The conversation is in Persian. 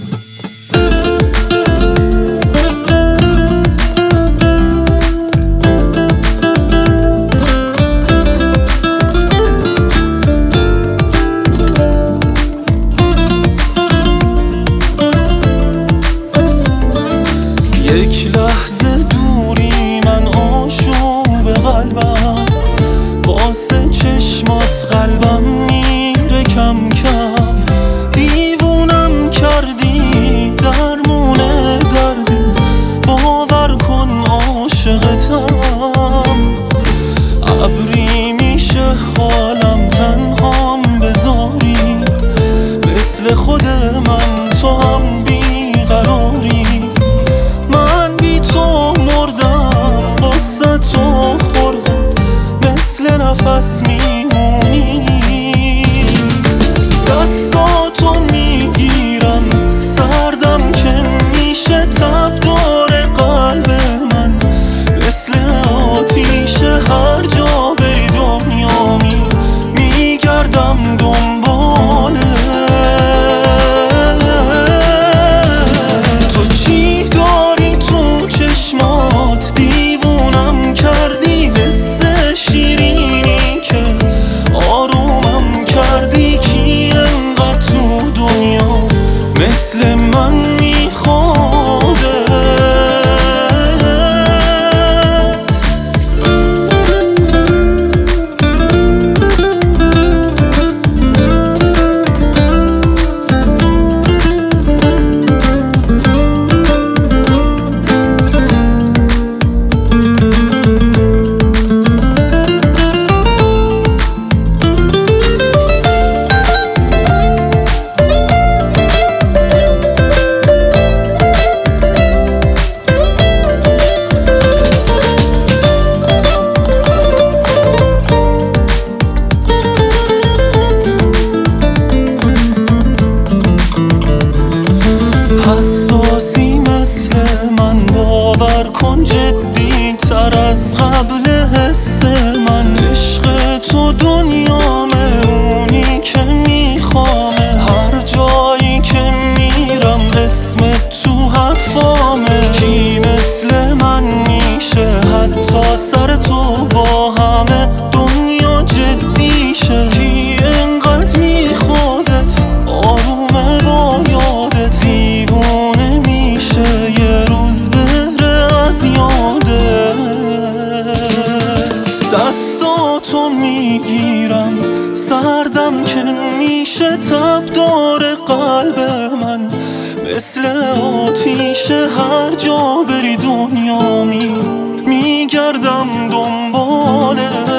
یک لحظه دوری من آشوب قلبم، واسه چشمات قلبم میره کم کم. دیوونم کردی درمون درد، باور کن عاشقتم. ابری میشه حالم تنهام بذاری، مثل خود من تو هم بیقراری. من بی تو مردم، قصه تو خوردم، مثل نفس میمونی. دستاتو میگیرم سردم که میشه تب دور قلب من، مثل آتیش هر جا بری دنیا میگردم دنباله. تو چی داری تو چشمات دیوونم کردی، حس شیرینی که آرومم کردی. کی انقدر تو دنیا مثل من میخوادت؟ حساسی مثل من، باور کن جدی تر از قبل حس من. عشق تو دنیامه، اونی که میخوامه. هر جایی که میرم اسمت تو حرفامه. کی مثل من میشه حتی سر تو با همه دنیا جدیشه؟ کی انقدر میخوادت آرومه با یادت؟ دیوونه میشه یه روز بهره از یادت. دستاتو میگیرم سردم که میشه تب دور قلب من، مثل آتیش هر جا بری دنیا میگردم دنباله.